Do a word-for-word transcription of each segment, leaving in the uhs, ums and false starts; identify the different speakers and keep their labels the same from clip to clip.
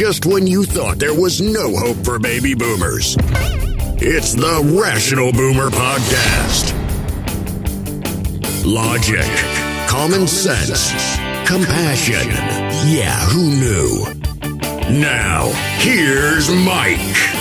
Speaker 1: just when you thought there was no hope for baby boomers. It's the Rational Boomer Podcast. Logic, common sense, compassion. Yeah, who knew? Now, here's Mike.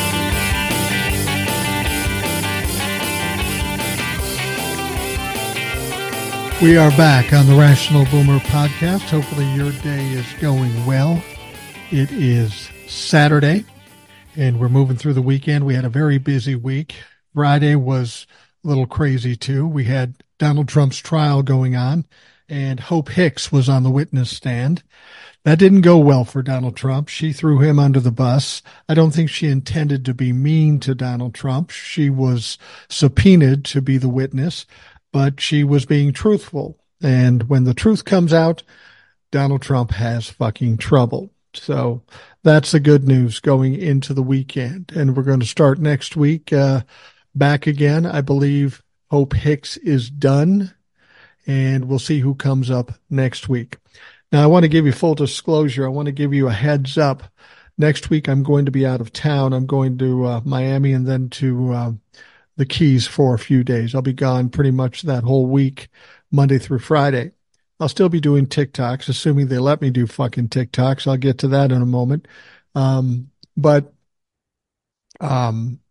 Speaker 2: We are back on the Rational Boomer Podcast. Hopefully your day is going well. It is Saturday, and we're moving through the weekend. We had a very busy week. Friday was a little crazy, too. We had Donald Trump's trial going on, and Hope Hicks was on the witness stand. That didn't go well for Donald Trump. She threw him under the bus. I don't think she intended to be mean to Donald Trump. She was subpoenaed to be the witness, but she was being truthful. And when the truth comes out, Donald Trump has fucking trouble. So that's the good news going into the weekend. And we're going to start next week uh, back again. I believe Hope Hicks is done, and we'll see who comes up next week. Now, I want to give you full disclosure. I want to give you a heads up. Next week, I'm going to be out of town. I'm going to uh, Miami and then to uh, the Keys for a few days. I'll be gone pretty much that whole week, Monday through Friday. I'll still be doing TikToks, assuming they let me do fucking TikToks. I'll get to that in a moment. Um, but um,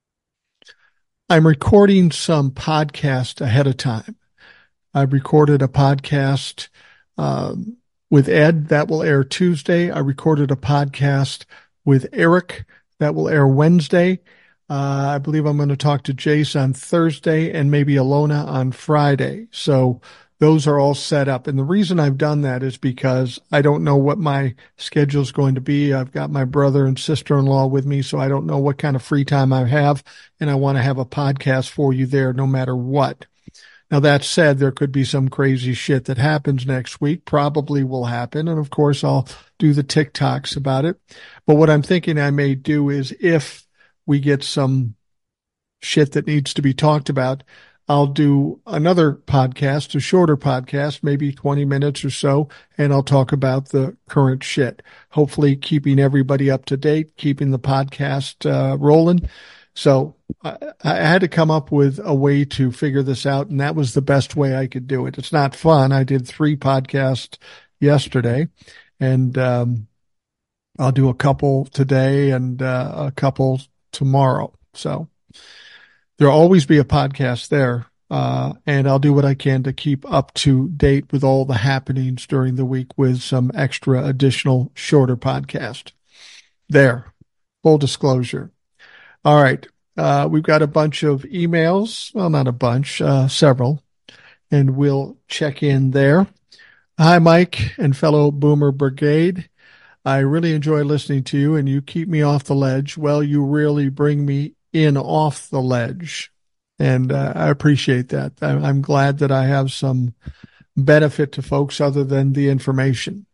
Speaker 2: I'm recording some podcast ahead of time. I've recorded a podcast um, with Ed that will air Tuesday. I recorded a podcast with Eric that will air Wednesday. Uh, I believe I'm going to talk to Jace on Thursday and maybe Alona on Friday. So those are all set up. And the reason I've done that is because I don't know what my schedule is going to be. I've got my brother and sister-in-law with me, so I don't know what kind of free time I have. And I want to have a podcast for you there no matter what. Now, that said, there could be some crazy shit that happens next week, probably will happen. And of course, I'll do the TikToks about it. But what I'm thinking I may do is if we get some shit that needs to be talked about, I'll do another podcast, a shorter podcast, maybe twenty minutes or so, and I'll talk about the current shit. Hopefully keeping everybody up to date, keeping the podcast uh, rolling. So I, I had to come up with a way to figure this out, and that was the best way I could do it. It's not fun. I did three podcasts yesterday, and um, I'll do a couple today and uh, a couple tomorrow. So there'll always be a podcast there, uh, and I'll do what I can to keep up to date with all the happenings during the week with some extra additional shorter podcast. There, full disclosure. All right, uh, we've got a bunch of emails. Well, not a bunch, uh, several, and we'll check in there. Hi, Mike and fellow Boomer Brigade. I really enjoy listening to you, and you keep me off the ledge. Well, you really bring me in off the ledge, and uh, I appreciate that. I'm glad that I have some benefit to folks other than the information.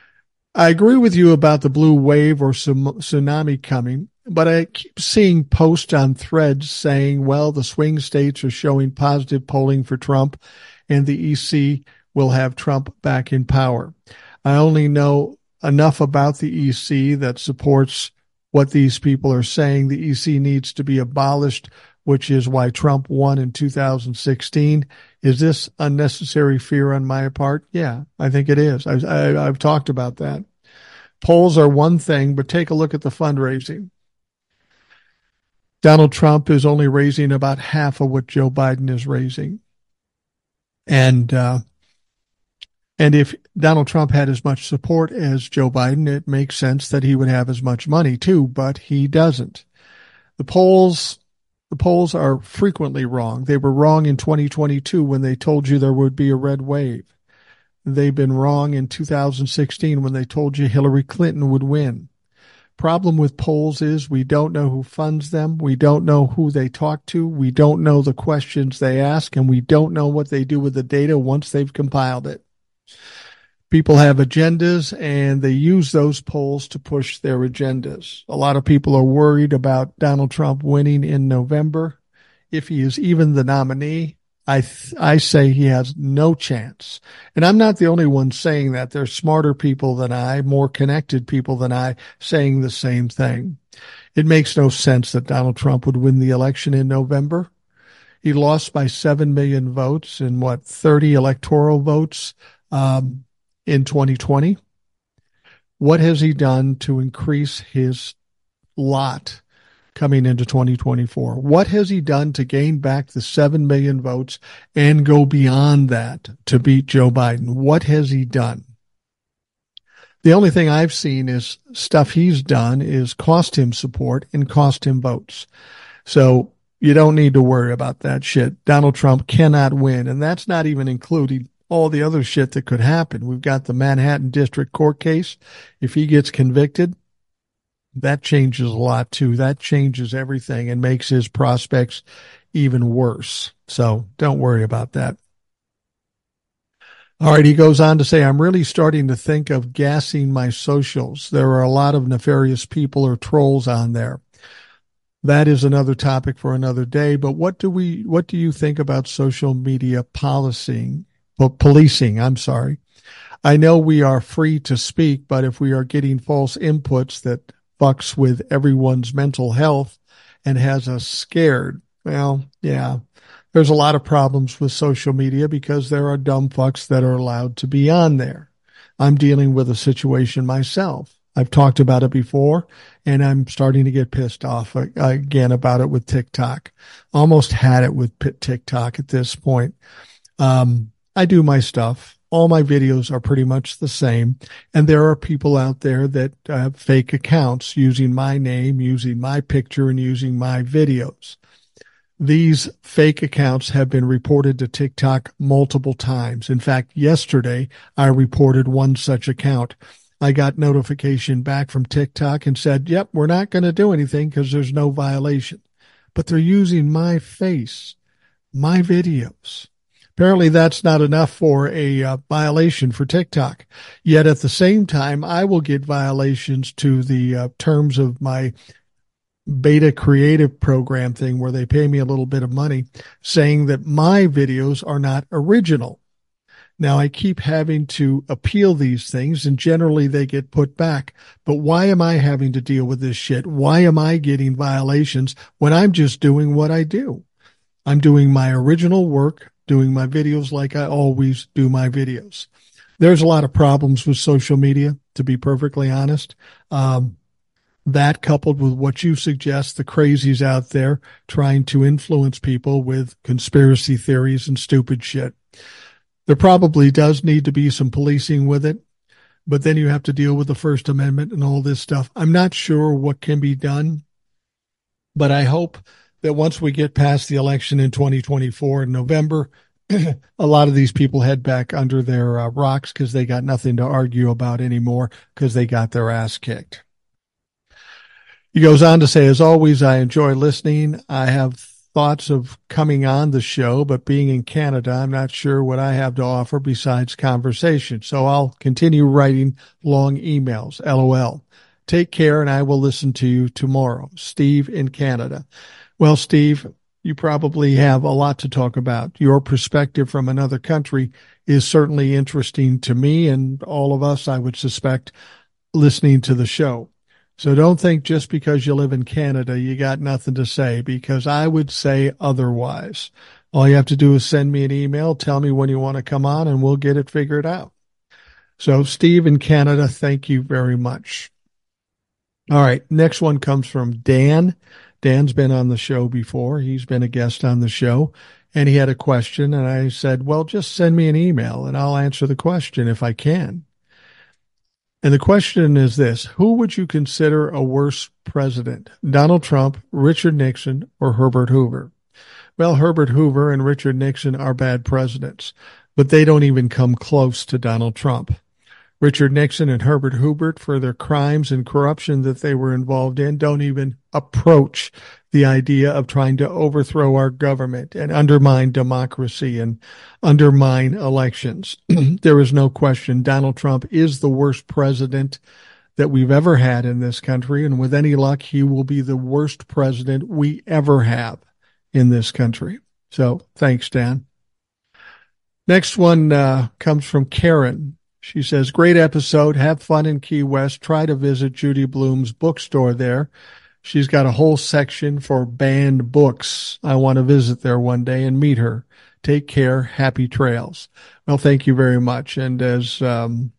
Speaker 2: I agree with you about the blue wave or tsunami coming, but I keep seeing posts on Threads saying, well, the swing states are showing positive polling for Trump, and the E C will have Trump back in power. I only know enough about the E C that supports what these people are saying. The E C needs to be abolished, which is why Trump won in two thousand sixteen. Is this unnecessary fear on my part? Yeah, I think it is. I, I, I've talked about that. Polls are one thing, but take a look at the fundraising. Donald Trump is only raising about half of what Joe Biden is raising. And, uh, And if Donald Trump had as much support as Joe Biden, it makes sense that he would have as much money too, but he doesn't. The polls, the polls are frequently wrong. They were wrong in twenty twenty-two when they told you there would be a red wave. They've been wrong in two thousand sixteen when they told you Hillary Clinton would win. Problem with polls is we don't know who funds them. We don't know who they talk to. We don't know the questions they ask, and we don't know what they do with the data once they've compiled it. People have agendas, and they use those polls to push their agendas. A lot of people are worried about Donald Trump winning in November. If he is even the nominee, I th- I say he has no chance. And I'm not the only one saying that. There's smarter people than I, more connected people than I saying the same thing. It makes no sense that Donald Trump would win the election in November. He lost by seven million votes in what, thirty electoral votes um, in twenty twenty. What has he done to increase his lot coming into twenty twenty-four? What has he done to gain back the seven million votes and go beyond that to beat Joe Biden? What has he done? The only thing I've seen is stuff he's done is cost him support and cost him votes. So you don't need to worry about that shit. Donald Trump cannot win, and that's not even including all the other shit that could happen. We've got the Manhattan District Court case. If he gets convicted, that changes a lot too. That changes everything and makes his prospects even worse. So don't worry about that. All right, he goes on to say, I'm really starting to think of gassing my socials. There are a lot of nefarious people or trolls on there. That is another topic for another day. But what do we, what do you think about social media policing, well, policing? I'm sorry. I know we are free to speak, but if we are getting false inputs that fucks with everyone's mental health and has us scared, well, yeah, there's a lot of problems with social media because there are dumb fucks that are allowed to be on there. I'm dealing with a situation myself. I've talked about it before, and I'm starting to get pissed off again about it with TikTok. Almost had it with TikTok at this point. Um, I do my stuff. All my videos are pretty much the same, and there are people out there that have fake accounts using my name, using my picture, and using my videos. These fake accounts have been reported to TikTok multiple times. In fact, yesterday, I reported one such account. I got notification back from TikTok and said, yep, we're not going to do anything because there's no violation. But they're using my face, my videos. Apparently that's not enough for a uh, violation for TikTok. Yet at the same time, I will get violations to the uh, terms of my beta creative program thing where they pay me a little bit of money saying that my videos are not original. Now, I keep having to appeal these things, and generally they get put back. But why am I having to deal with this shit? Why am I getting violations when I'm just doing what I do? I'm doing my original work, doing my videos like I always do my videos. There's a lot of problems with social media, to be perfectly honest. Um, that coupled with what you suggest, the crazies out there trying to influence people with conspiracy theories and stupid shit. There probably does need to be some policing with it, but then you have to deal with the First Amendment and all this stuff. I'm not sure what can be done, but I hope that once we get past the election in twenty twenty-four in November, a lot of these people head back under their uh, rocks because they got nothing to argue about anymore because they got their ass kicked. He goes on to say, as always, I enjoy listening. I have thoughts of coming on the show, but being in Canada, I'm not sure what I have to offer besides conversation. So I'll continue writing long emails. LOL. Take care, and I will listen to you tomorrow. Steve in Canada. Well, Steve, you probably have a lot to talk about. Your perspective from another country is certainly interesting to me and all of us, I would suspect, listening to the show. So don't think just because you live in Canada, you got nothing to say, because I would say otherwise. All you have to do is send me an email, tell me when you want to come on, and we'll get it figured out. So Steve in Canada, thank you very much. All right. Next one comes from Dan. Dan's been on the show before. He's been a guest on the show, and he had a question. And I said, well, just send me an email and I'll answer the question if I can. And the question is this: who would you consider a worse president, Donald Trump, Richard Nixon, or Herbert Hoover? Well, Herbert Hoover and Richard Nixon are bad presidents, but they don't even come close to Donald Trump. Richard Nixon and Herbert Hoover, for their crimes and corruption that they were involved in, don't even approach the idea of trying to overthrow our government and undermine democracy and undermine elections. There is no question Donald Trump is the worst president that we've ever had in this country, and with any luck, he will be the worst president we ever have in this country. So thanks, Dan. Next one uh, comes from Karen. She says, great episode. Have fun in Key West. Try to visit Judy Blume's bookstore there. She's got a whole section for banned books. I want to visit there one day and meet her. Take care. Happy trails. Well, thank you very much. And as um,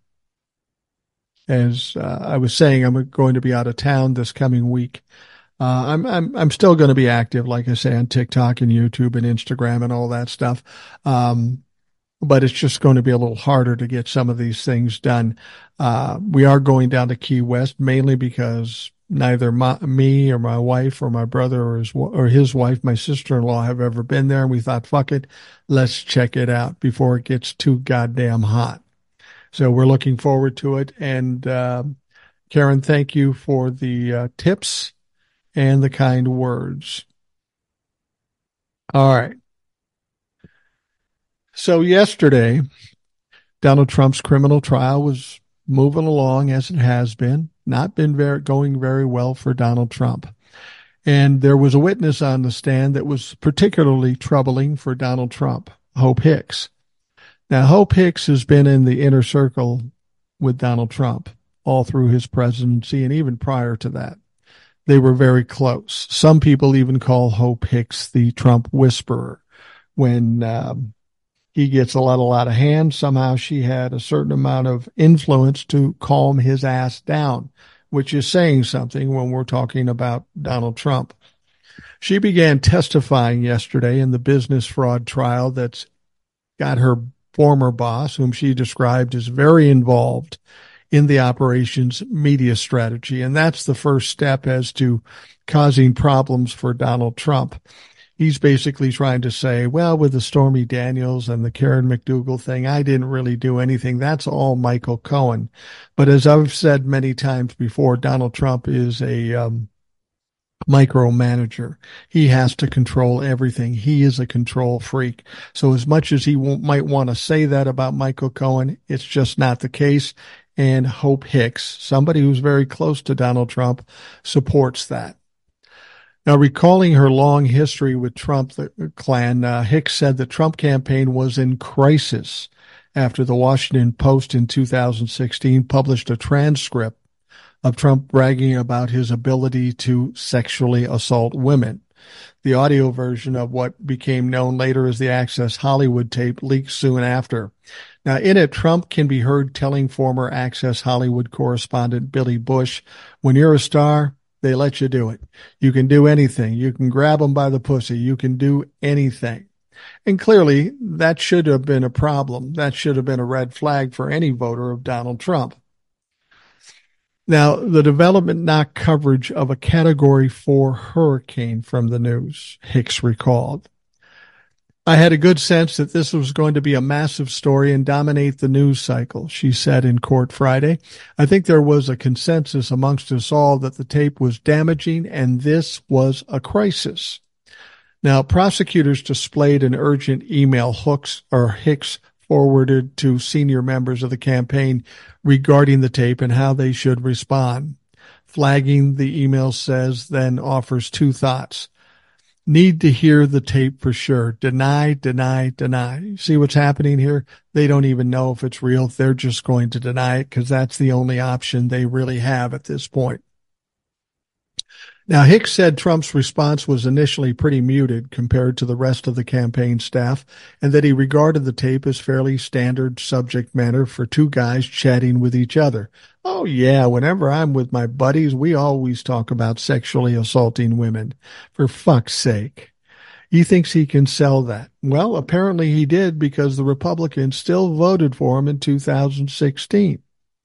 Speaker 2: as uh, I was saying, I'm going to be out of town this coming week. Uh, I'm I'm I'm still going to be active, like I say, on TikTok and YouTube and Instagram and all that stuff. Um, but it's just going to be a little harder to get some of these things done. Uh, we are going down to Key West mainly because neither my, me or my wife or my brother or his, or his wife, my sister-in-law, have ever been there. And we thought, fuck it, let's check it out before it gets too goddamn hot. So we're looking forward to it. And uh, Karen, thank you for the uh, tips and the kind words. All right. So yesterday, Donald Trump's criminal trial was moving along as it has been. Not been very, going very well for Donald Trump. And there was a witness on the stand that was particularly troubling for Donald Trump, Hope Hicks. Now, Hope Hicks has been in the inner circle with Donald Trump all through his presidency and even prior to that. They were very close. Some people even call Hope Hicks the Trump whisperer. When um, he gets a lot, a lot of hand, somehow she had a certain amount of influence to calm his ass down, which is saying something when we're talking about Donald Trump. She began testifying yesterday in the business fraud trial that's got her former boss, whom she described as very involved in the operations media strategy. And that's the first step as to causing problems for Donald Trump. He's basically trying to say, well, with the Stormy Daniels and the Karen McDougal thing, I didn't really do anything. That's all Michael Cohen. But as I've said many times before, Donald Trump is a um, micromanager. He has to control everything. He is a control freak. So as much as he won't, might want to say that about Michael Cohen, it's just not the case. And Hope Hicks, somebody who's very close to Donald Trump, supports that. Now, recalling her long history with Trump, the clan, uh, Hicks said the Trump campaign was in crisis after the Washington Post in two thousand sixteen published a transcript of Trump bragging about his ability to sexually assault women. The audio version of what became known later as the Access Hollywood tape leaked soon after. Now, in it, Trump can be heard telling former Access Hollywood correspondent Billy Bush, when you're a star, they let you do it. You can do anything. You can grab them by the pussy. You can do anything. And clearly, that should have been a problem. That should have been a red flag for any voter of Donald Trump. Now, the development knocked coverage of a Category four hurricane from the news, Hicks recalled. I had a good sense that this was going to be a massive story and dominate the news cycle, she said in court Friday. I think there was a consensus amongst us all that the tape was damaging and this was a crisis. Now, prosecutors displayed an urgent email Hooks or Hicks forwarded to senior members of the campaign regarding the tape and how they should respond. Flagging the email says, then offers two thoughts. Need to hear the tape for sure. Deny, deny, deny. See what's happening here? They don't even know if it's real. They're just going to deny it because that's the only option they really have at this point. Now, Hicks said Trump's response was initially pretty muted compared to the rest of the campaign staff, and that he regarded the tape as fairly standard subject matter for two guys chatting with each other. Oh, yeah, whenever I'm with my buddies, we always talk about sexually assaulting women. For fuck's sake. He thinks he can sell that. Well, apparently he did because the Republicans still voted for him in two thousand sixteen.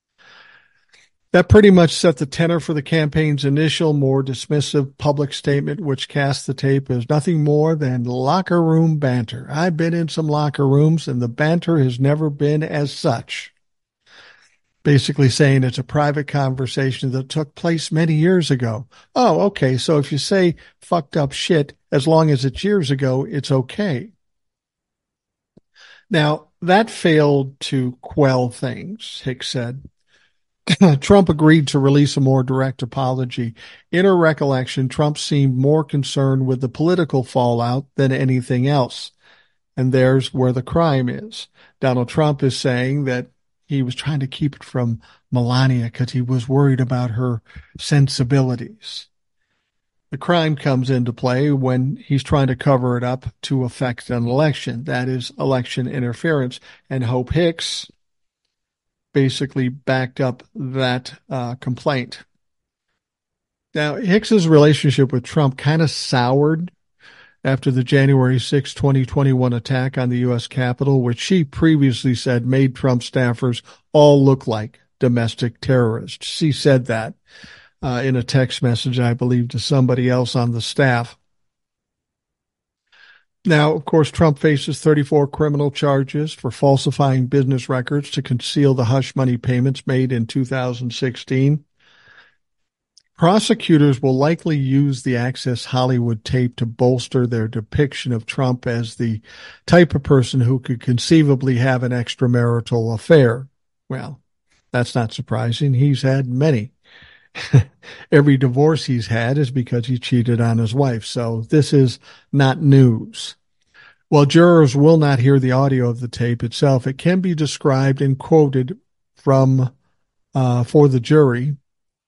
Speaker 2: That pretty much set the tenor for the campaign's initial, more dismissive public statement, which cast the tape as nothing more than locker room banter. I've been in some locker rooms, and the banter has never been as such. Basically saying it's a private conversation that took place many years ago. Oh, okay, so if you say fucked up shit, as long as it's years ago, it's okay. Now, that failed to quell things, Hicks said. Trump agreed to release a more direct apology. In her recollection, Trump seemed more concerned with the political fallout than anything else. And there's where the crime is. Donald Trump is saying that he was trying to keep it from Melania because he was worried about her sensibilities. The crime comes into play when he's trying to cover it up to affect an election. That is election interference. And Hope Hicks basically backed up that uh, complaint. Now, Hicks's relationship with Trump kind of soured after the January sixth, twenty twenty-one attack on the U S Capitol, which she previously said made Trump staffers all look like domestic terrorists. She said that uh, in a text message, I believe, to somebody else on the staff. Now, of course, Trump faces thirty-four criminal charges for falsifying business records to conceal the hush money payments made in two thousand sixteen. Prosecutors will likely use the Access Hollywood tape to bolster their depiction of Trump as the type of person who could conceivably have an extramarital affair. Well, that's not surprising. He's had many. Every divorce he's had is because he cheated on his wife. So this is not news. While jurors will not hear the audio of the tape itself, it can be described and quoted from uh, for the jury.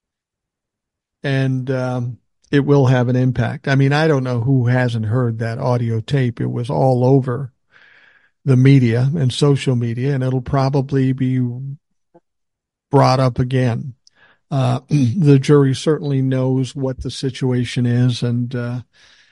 Speaker 2: And um, it will have an impact. I mean, I don't know who hasn't heard that audio tape. It was all over the media and social media, and it'll probably be brought up again. Uh, the jury certainly knows what the situation is, and uh,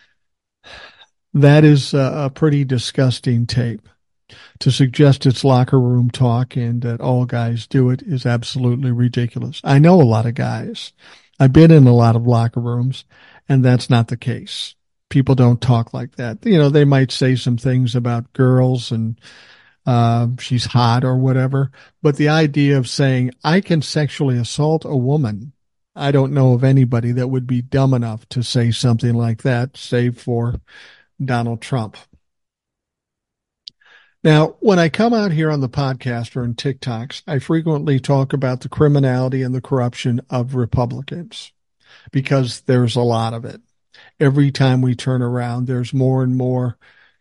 Speaker 2: that is a, a pretty disgusting tape. To suggest it's locker room talk and that all guys do it is absolutely ridiculous. I know a lot of guys. I've been in a lot of locker rooms, and that's not the case. People don't talk like that. You know, they might say some things about girls and uh, she's hot or whatever, but the idea of saying, I can sexually assault a woman, I don't know of anybody that would be dumb enough to say something like that, save for Donald Trump. Now, when I come out here on the podcast or in TikToks, I frequently talk about the criminality and the corruption of Republicans because there's a lot of it. Every time we turn around, there's more and more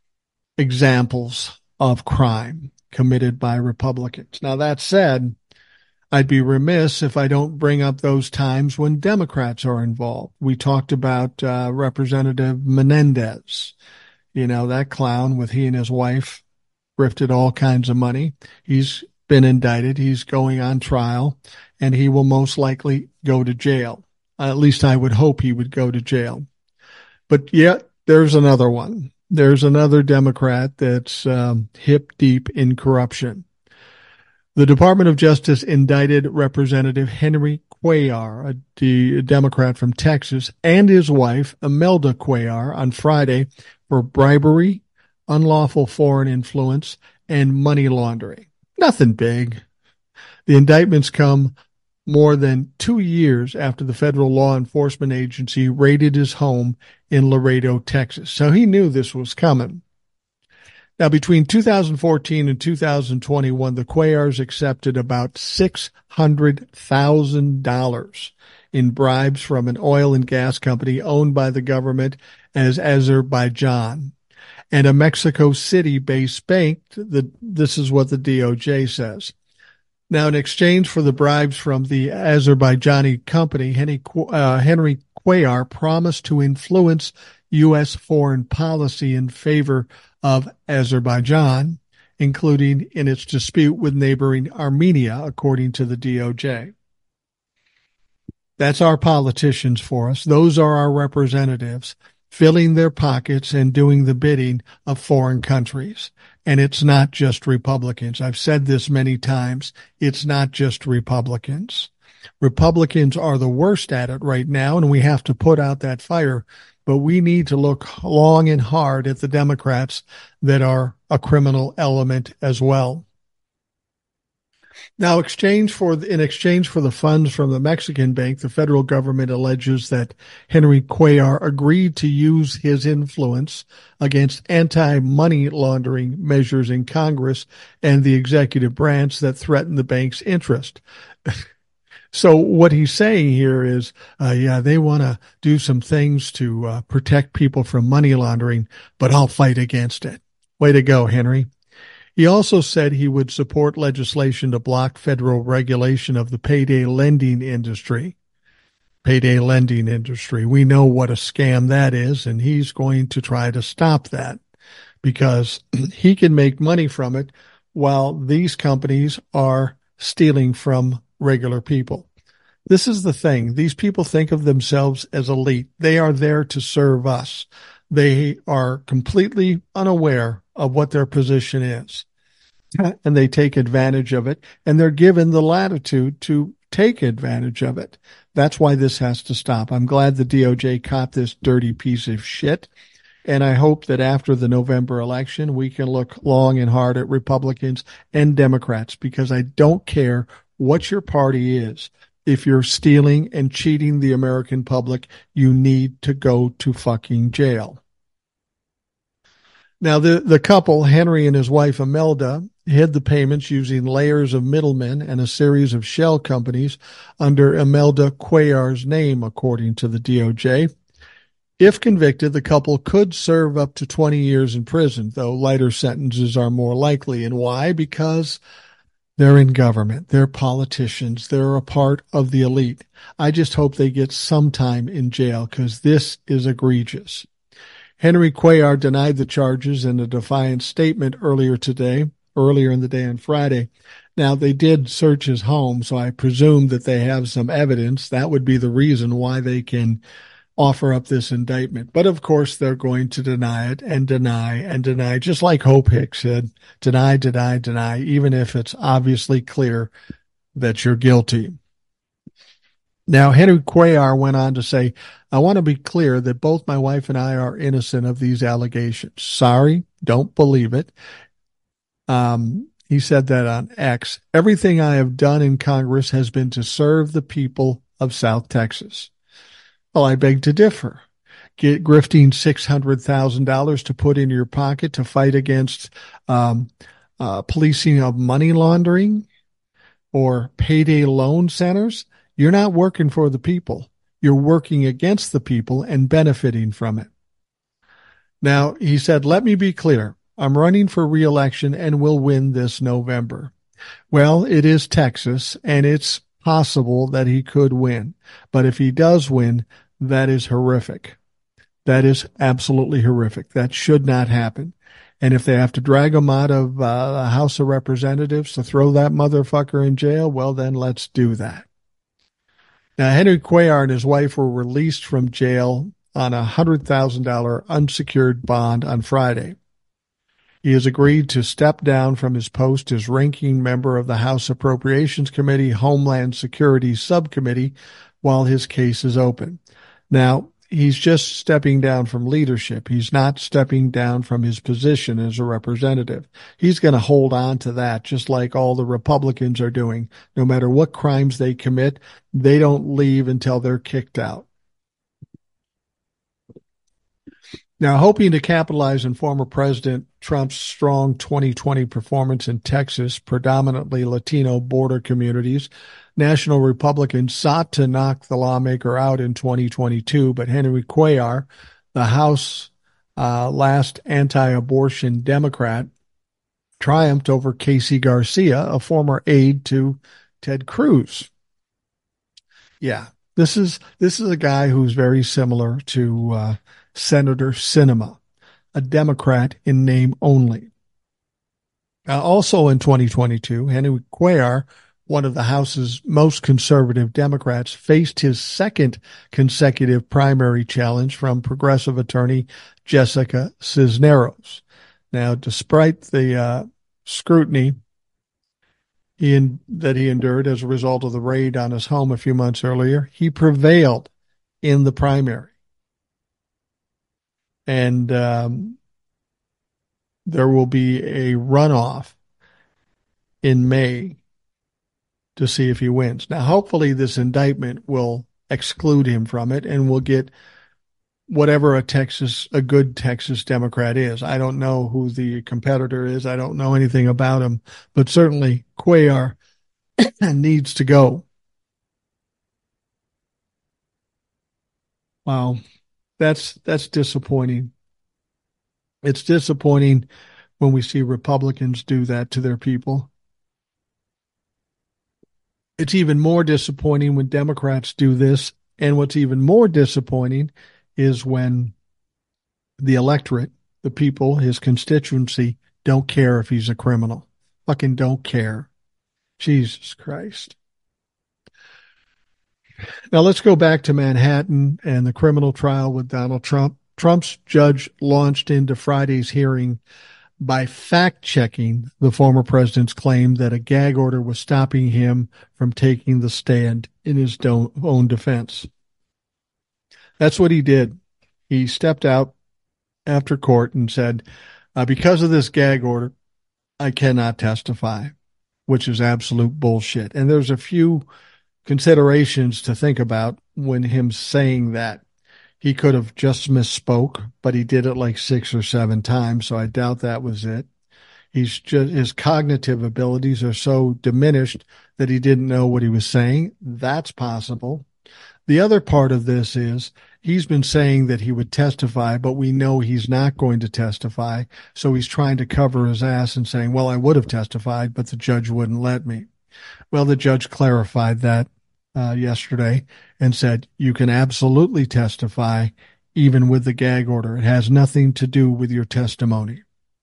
Speaker 2: examples of crime committed by Republicans. Now, that said, I'd be remiss if I don't bring up those times when Democrats are involved. We talked about uh, Representative Menendez, you know, that clown with he and his wife grifted all kinds of money. He's been indicted. He's going on trial, and he will most likely go to jail. At least I would hope he would go to jail. But yet there's another one. There's another Democrat that's um, hip deep in corruption. The Department of Justice indicted Representative Henry Cuellar, a, D- a Democrat from Texas, and his wife, Imelda Cuellar, on Friday for bribery, unlawful foreign influence, and money laundering. Nothing big. The indictments come more than two years after the federal law enforcement agency raided his home in Laredo, Texas. So he knew this was coming. Now, between two thousand fourteen and two thousand twenty-one, the Cuellars accepted about six hundred thousand dollars in bribes from an oil and gas company owned by the government as Azerbaijan and a Mexico City-based bank. The, this is what the D O J says. Now, in exchange for the bribes from the Azerbaijani company, Henry, uh, Henry Cuellar promised to influence U S foreign policy in favor of Azerbaijan, including in its dispute with neighboring Armenia, according to the D O J. That's our politicians for us. Those are our representatives, filling their pockets and doing the bidding of foreign countries. And it's not just Republicans. I've said this many times. It's not just Republicans. Republicans are the worst at it right now, and we have to put out that fire. But we need to look long and hard at the Democrats that are a criminal element as well. Now, exchange for in exchange for the funds from the Mexican bank, the federal government alleges that Henry Cuellar agreed to use his influence against anti-money laundering measures in Congress and the executive branch that threatened the bank's interest. So what he's saying here is, uh, yeah, they want to do some things to uh, protect people from money laundering, but I'll fight against it. Way to go, Henry. He also said he would support legislation to block federal regulation of the payday lending industry. Payday lending industry. We know what a scam that is, and he's going to try to stop that because he can make money from it while these companies are stealing from regular people. This is the thing. These people think of themselves as elite. They are there to serve us. They are completely unaware of what their position is, and they take advantage of it, and they're given the latitude to take advantage of it. That's why this has to stop. I'm glad the D O J caught this dirty piece of shit, and I hope that after the November election, we can look long and hard at Republicans and Democrats, because I don't care what your party is. If you're stealing and cheating the American public, you need to go to fucking jail. Now, the, the couple, Henry and his wife Imelda, hid the payments using layers of middlemen and a series of shell companies under Imelda Cuellar's name, according to the D O J. If convicted, the couple could serve up to twenty years in prison, though lighter sentences are more likely. And why? Because they're in government. They're politicians. They're a part of the elite. I just hope they get some time in jail, because this is egregious. Henry Cuellar denied the charges in a defiant statement earlier today, earlier in the day on Friday. Now, they did search his home, so I presume that they have some evidence. That would be the reason why they can offer up this indictment. But of course, they're going to deny it and deny and deny, just like Hope Hicks said, deny, deny, deny, even if it's obviously clear that you're guilty. Now, Henry Cuellar went on to say, I want to be clear that both my wife and I are innocent of these allegations. Sorry, don't believe it. Um, he said that on X. Everything I have done in Congress has been to serve the people of South Texas. Well, I beg to differ. Get grifting six hundred thousand dollars to put in your pocket to fight against um, uh, policing of money laundering or payday loan centers. You're not working for the people. You're working against the people and benefiting from it. Now, he said, let me be clear. I'm running for re-election and will win this November. Well, it is Texas, and it's possible that he could win. But if he does win, that is horrific. That is absolutely horrific. That should not happen. And if they have to drag him out of uh, the House of Representatives to throw that motherfucker in jail, well, then let's do that. Now, Henry Cuellar and his wife were released from jail on a one hundred thousand dollars unsecured bond on Friday. He has agreed to step down from his post as ranking member of the House Appropriations Committee Homeland Security Subcommittee while his case is open. Now, he's just stepping down from leadership. He's not stepping down from his position as a representative. He's going to hold on to that, just like all the Republicans are doing. No matter what crimes they commit, they don't leave until they're kicked out. Now, hoping to capitalize on former President Trump's strong twenty twenty performance in Texas, predominantly Latino border communities, National Republicans sought to knock the lawmaker out in twenty twenty-two, but Henry Cuellar, the House uh, last anti-abortion Democrat, triumphed over Casey Garcia, a former aide to Ted Cruz. Yeah, this is this is a guy who's very similar to uh, Senator Sinema, a Democrat in name only. Uh, also in twenty twenty-two, Henry Cuellar, one of the House's most conservative Democrats, faced his second consecutive primary challenge from progressive attorney Jessica Cisneros. Now, despite the uh, scrutiny he in, that he endured as a result of the raid on his home a few months earlier, he prevailed in the primary. And um, there will be a runoff in May to see if he wins. Now, hopefully this indictment will exclude him from it and we'll get whatever a Texas, a good Texas Democrat is. I don't know who the competitor is. I don't know anything about him, but certainly Cuellar needs to go. Wow. That's, that's disappointing. It's disappointing when we see Republicans do that to their people. It's even more disappointing when Democrats do this. And what's even more disappointing is when the electorate, the people, his constituency, don't care if he's a criminal. Fucking don't care. Jesus Christ. Now let's go back to Manhattan and the criminal trial with Donald Trump. Trump's judge launched into Friday's hearing by fact-checking the former president's claim that a gag order was stopping him from taking the stand in his own defense. That's what he did. He stepped out after court and said, uh, because of this gag order, I cannot testify, which is absolute bullshit. And there's a few considerations to think about when him saying that. He could have just misspoke, but he did it like six or seven times, so I doubt that was it. He's just, his cognitive abilities are so diminished that he didn't know what he was saying. That's possible. The other part of this is he's been saying that he would testify, but we know he's not going to testify, so he's trying to cover his ass and saying, well, I would have testified, but the judge wouldn't let me. Well, the judge clarified that Uh, yesterday and said, you can absolutely testify even with the gag order. It has nothing to do with your testimony.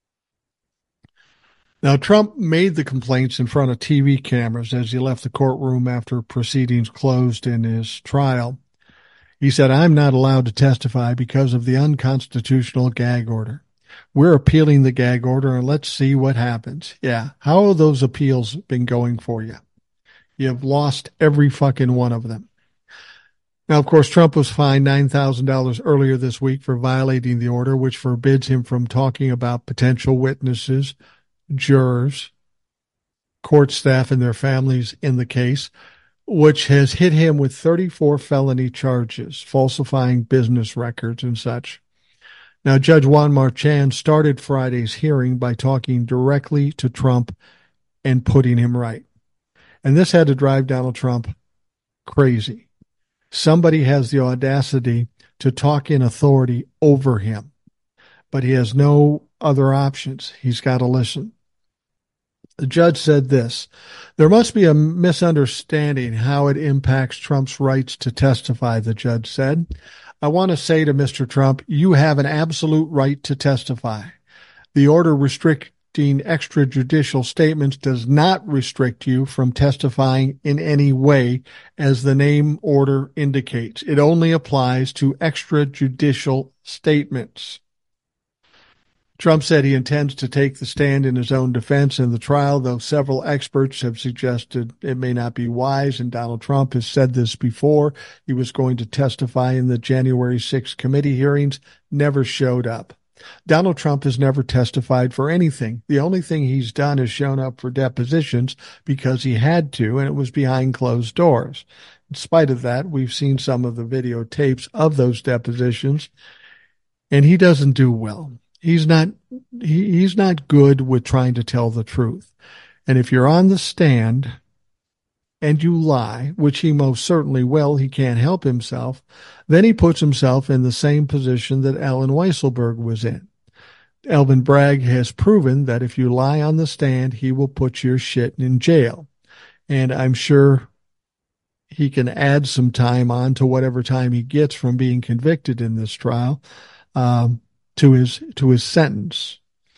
Speaker 2: Now, Trump made the complaints in front of T V cameras as he left the courtroom after proceedings closed in his trial. He said, I'm not allowed to testify because of the unconstitutional gag order. We're appealing the gag order and let's see what happens. Yeah. How have those appeals been going for you? You've lost every fucking one of them. Now, of course, Trump was fined nine thousand dollars earlier this week for violating the order, which forbids him from talking about potential witnesses, jurors, court staff, and their families in the case, which has hit him with thirty-four felony charges, falsifying business records and such. Now, Judge Juan Marchand started Friday's hearing by talking directly to Trump and putting him right. And this had to drive Donald Trump crazy. Somebody has the audacity to talk in authority over him, but he has no other options. He's got to listen. The judge said this, there must be a misunderstanding how it impacts Trump's rights to testify, the judge said. I want to say to Mister Trump, you have an absolute right to testify. The order restricting extrajudicial statements does not restrict you from testifying in any way, as the name order indicates. It only applies to extrajudicial statements. Trump said he intends to take the stand in his own defense in the trial, though several experts have suggested it may not be wise, and Donald Trump has said this before. He was going to testify in the January sixth committee hearings, never showed up. Donald Trump has never testified for anything. The only thing he's done is shown up for depositions because he had to, and it was behind closed doors. In spite of that, we've seen some of the videotapes of those depositions, and he doesn't do well. He's not, he, he's not good with trying to tell the truth. And if you're on the stand and you lie, which he most certainly will, he can't help himself, then he puts himself in the same position that Allen Weisselberg was in. Alvin Bragg has proven that if you lie on the stand, he will put your shit in jail. And I'm sure he can add some time on to whatever time he gets from being convicted in this trial, um, to his, to his sentence.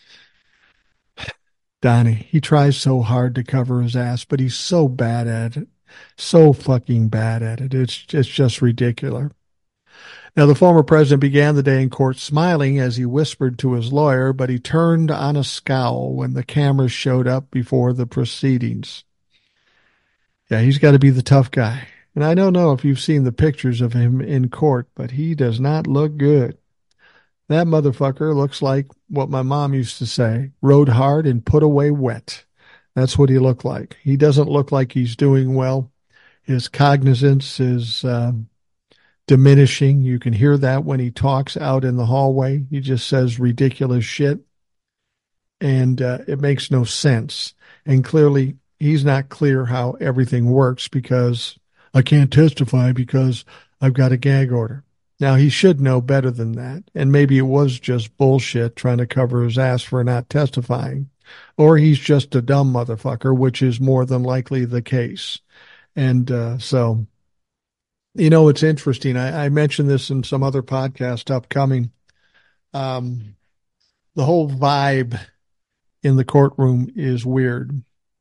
Speaker 2: Donnie, he tries so hard to cover his ass, but he's so bad at it. So fucking bad at it. It's, it's just ridiculous. Now, the former president began the day in court smiling as he whispered to his lawyer, but he turned on a scowl when the cameras showed up before the proceedings. Yeah, he's got to be the tough guy. And I don't know if you've seen the pictures of him in court, but he does not look good. That motherfucker looks like what my mom used to say, rode hard and put away wet. That's what he looked like. He doesn't look like he's doing well. His cognizance is uh, diminishing. You can hear that when he talks out in the hallway. He just says ridiculous shit, and uh, it makes no sense. And clearly, he's not clear how everything works because I can't testify because I've got a gag order. Now, he should know better than that, and maybe it was just bullshit trying to cover his ass for not testifying, or he's just a dumb motherfucker, which is more than likely the case. And uh, so, you know, it's interesting. I, I mentioned this in some other podcast upcoming. Um, the whole vibe in the courtroom is weird,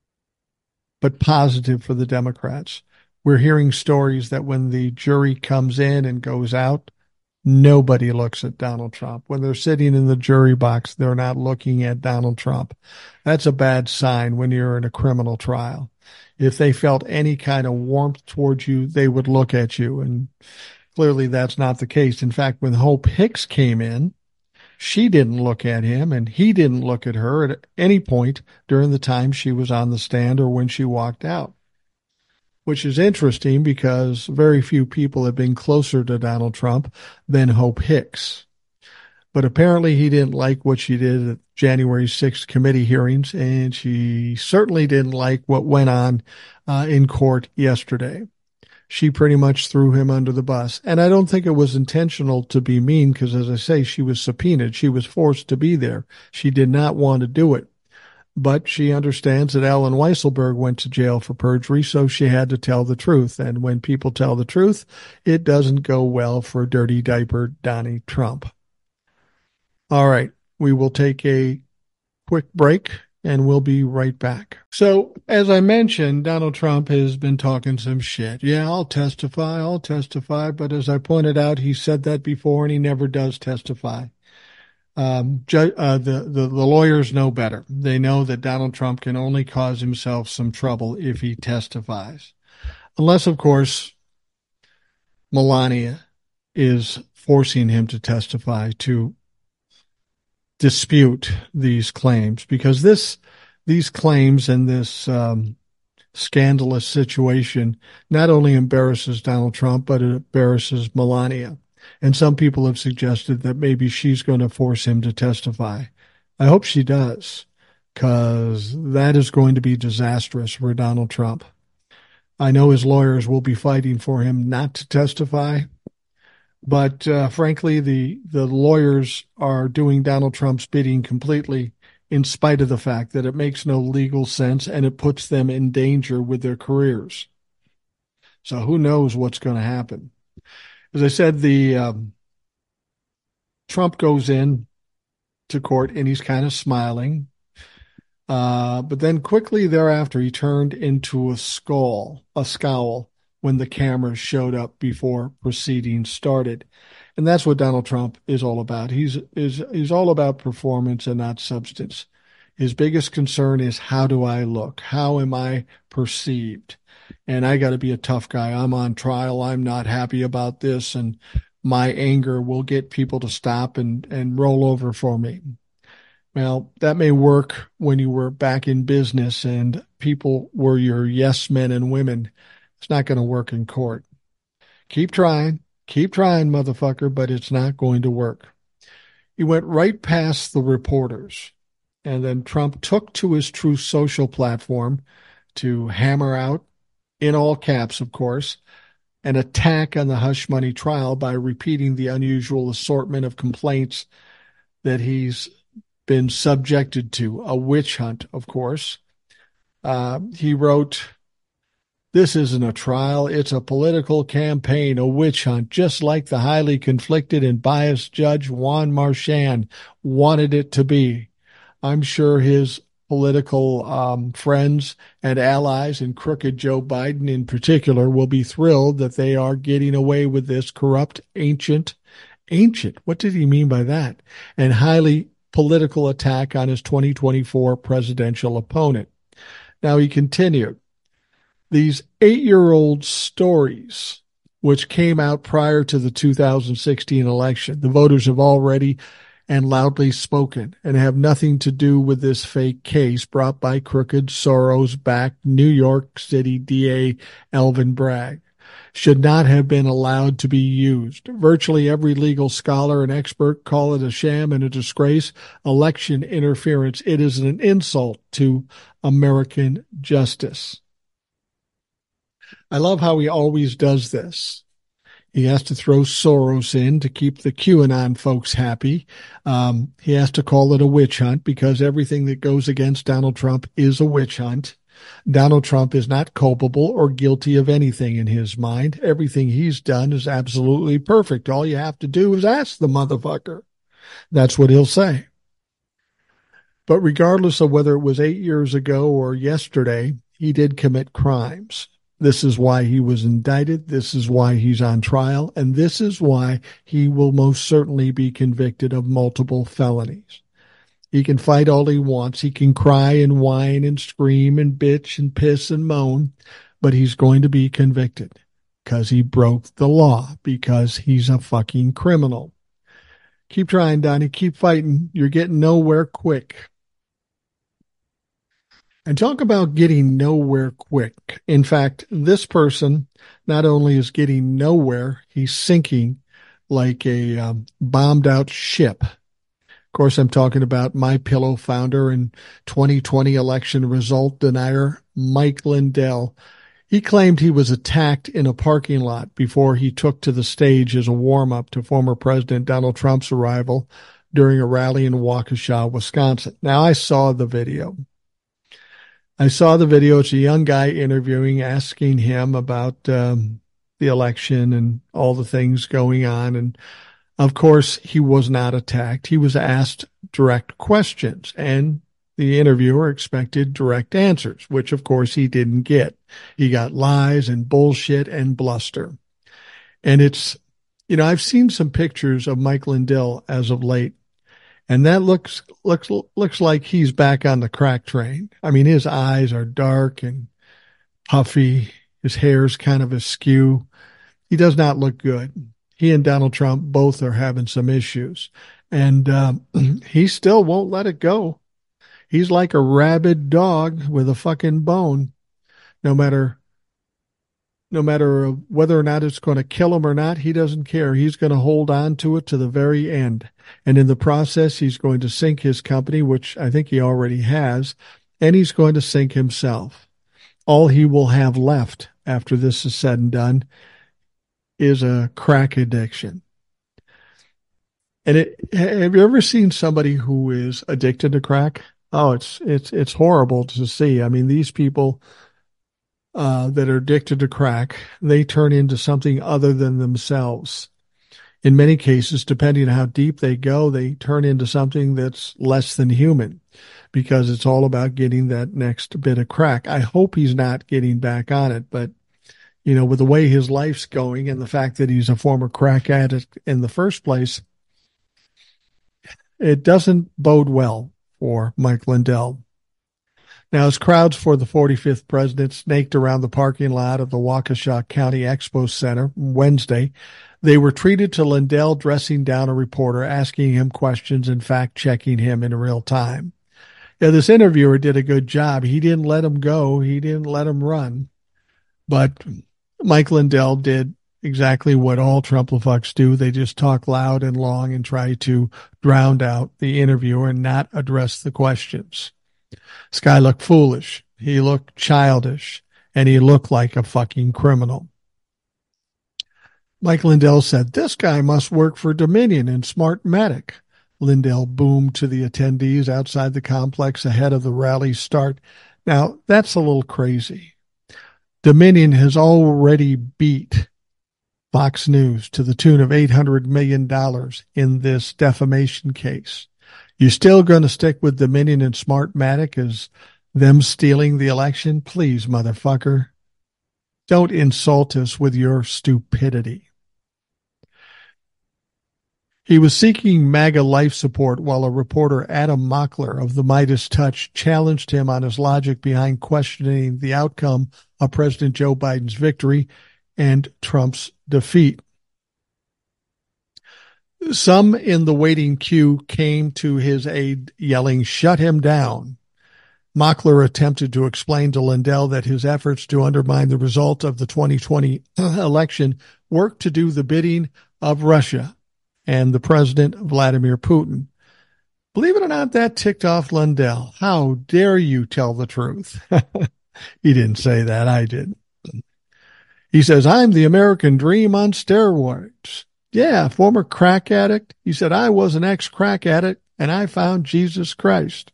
Speaker 2: but positive for the Democrats. We're hearing stories that when the jury comes in and goes out, nobody looks at Donald Trump. When they're sitting in the jury box, they're not looking at Donald Trump. That's a bad sign when you're in a criminal trial. If they felt any kind of warmth towards you, they would look at you. And clearly that's not the case. In fact, when Hope Hicks came in, she didn't look at him and he didn't look at her at any point during the time she was on the stand or when she walked out, which is interesting because very few people have been closer to Donald Trump than Hope Hicks. But apparently he didn't like what she did at January sixth committee hearings, and she certainly didn't like what went on uh, in court yesterday. She pretty much threw him under the bus. And I don't think it was intentional to be mean because, as I say, she was subpoenaed. She was forced to be there. She did not want to do it. But she understands that Allen Weisselberg went to jail for perjury, so she had to tell the truth. And when people tell the truth, it doesn't go well for dirty diaper Donnie Trump. All right, we will take a quick break and we'll be right back. So, as I mentioned, Donald Trump has been talking some shit. Yeah, I'll testify, I'll testify. But as I pointed out, he said that before and he never does testify. Um, ju- uh, the, the, the lawyers know better. They know that Donald Trump can only cause himself some trouble if he testifies. Unless, of course, Melania is forcing him to testify to dispute these claims, because this, these claims and this, um, scandalous situation not only embarrasses Donald Trump, but it embarrasses Melania. And some people have suggested that maybe she's going to force him to testify. I hope she does, because that is going to be disastrous for Donald Trump. I know his lawyers will be fighting for him not to testify, but uh, frankly, the, the lawyers are doing Donald Trump's bidding completely, in spite of the fact that it makes no legal sense and it puts them in danger with their careers. So who knows what's going to happen? As I said, the um, Trump goes in to court and he's kind of smiling. Uh, but then quickly thereafter, he turned into a skull, a scowl when the cameras showed up before proceedings started. And that's what Donald Trump is all about. He's, is, he's all about performance and not substance. His biggest concern is, how do I look? How am I perceived? And I got to be a tough guy. I'm on trial. I'm not happy about this. And my anger will get people to stop and, and roll over for me. Well, that may work when you were back in business and people were your yes men and women. It's not going to work in court. Keep trying. Keep trying, motherfucker, but it's not going to work. He went right past the reporters. And then Trump took to his Truth Social platform to hammer out, in all caps, of course, an attack on the hush money trial by repeating the unusual assortment of complaints that he's been subjected to. A witch hunt, of course. Uh, he wrote, "This isn't a trial, it's a political campaign, a witch hunt, just like the highly conflicted and biased Judge Juan Marchand wanted it to be. I'm sure his political um, friends and allies, and crooked Joe Biden in particular, will be thrilled that they are getting away with this corrupt, ancient, ancient, what did he mean by that? And highly political attack on his twenty twenty-four presidential opponent." Now he continued, "These eight-year-old stories, which came out prior to the two thousand sixteen election, the voters have already and loudly spoken and have nothing to do with this fake case brought by crooked, Soros-backed New York City D A Alvin Bragg. Should not have been allowed to be used. Virtually every legal scholar and expert call it a sham and a disgrace, election interference. It is an insult to American justice." I love how he always does this. He has to throw Soros in to keep the QAnon folks happy. Um, he has to call it a witch hunt because everything that goes against Donald Trump is a witch hunt. Donald Trump is not culpable or guilty of anything in his mind. Everything he's done is absolutely perfect. All you have to do is ask the motherfucker. That's what he'll say. But regardless of whether it was eight years ago or yesterday, he did commit crimes. This is why he was indicted. This is why he's on trial. And this is why he will most certainly be convicted of multiple felonies. He can fight all he wants. He can cry and whine and scream and bitch and piss and moan, but he's going to be convicted because he broke the law, because he's a fucking criminal. Keep trying, Donnie. Keep fighting. You're getting nowhere quick. And talk about getting nowhere quick. In fact, this person not only is getting nowhere, he's sinking like a um, bombed out ship. Of course, I'm talking about MyPillow founder and twenty twenty election result denier, Mike Lindell. He claimed he was attacked in a parking lot before he took to the stage as a warm-up to former President Donald Trump's arrival during a rally in Waukesha, Wisconsin. Now, I saw the video. I saw the video. It's a young guy interviewing, asking him about um, the election and all the things going on. And of course, he was not attacked. He was asked direct questions, and the interviewer expected direct answers, which of course he didn't get. He got lies and bullshit and bluster. And it's, you know, I've seen some pictures of Mike Lindell as of late, and that looks looks looks like he's back on the crack train. I mean, his eyes are dark and puffy. His hair's kind of askew. He does not look good. He and Donald Trump both are having some issues, and um, he still won't let it go. He's like a rabid dog with a fucking bone. No matter, no matter whether or not it's going to kill him or not, he doesn't care. He's going to hold on to it to the very end. And in the process, he's going to sink his company, which I think he already has, and he's going to sink himself. All he will have left after this is said and done is a crack addiction. And it, have you ever seen somebody who is addicted to crack? Oh, it's it's it's horrible to see. I mean, these people uh, that are addicted to crack, they turn into something other than themselves. In many cases, depending on how deep they go, they turn into something that's less than human because it's all about getting that next bit of crack. I hope he's not getting back on it, but you know, with the way his life's going and the fact that he's a former crack addict in the first place, it doesn't bode well for Mike Lindell. Now, as crowds for the forty-fifth president snaked around the parking lot of the Waukesha County Expo Center Wednesday, they were treated to Lindell dressing down a reporter, asking him questions and fact-checking him in real time. Yeah, this interviewer did a good job. He didn't let him go. He didn't let him run. But Mike Lindell did exactly what all Trump-fucks do. They just talk loud and long and try to drown out the interviewer and not address the questions. This guy looked foolish. He looked childish. And he looked like a fucking criminal. Mike Lindell said, "This guy must work for Dominion and Smartmatic." Lindell boomed to the attendees outside the complex ahead of the rally's start. Now, that's a little crazy. Dominion has already beat Fox News to the tune of eight hundred million dollars in this defamation case. You still going to stick with Dominion and Smartmatic as them stealing the election? Please, motherfucker. Don't insult us with your stupidity. He was seeking MAGA life support while a reporter, Adam Mockler of the Midas Touch, challenged him on his logic behind questioning the outcome of President Joe Biden's victory and Trump's defeat. Some in the waiting queue came to his aid, yelling, "Shut him down." Mockler attempted to explain to Lindell that his efforts to undermine the result of the twenty twenty election worked to do the bidding of Russia and the President Vladimir Putin. Believe it or not, that ticked off Lindell. How dare you tell the truth? He didn't say that. I did. He says, I'm the American dream on steroids. Yeah, former crack addict. He said, I was an ex-crack addict and I found Jesus Christ.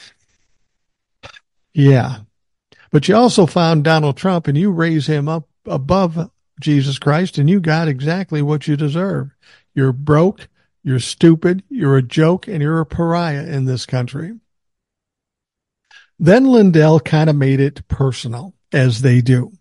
Speaker 2: Yeah. But you also found Donald Trump and you raise him up above Jesus Christ and you got exactly what you deserve. You're broke, you're stupid, you're a joke, and you're a pariah in this country. Then Lindell kind of made it personal, as they do.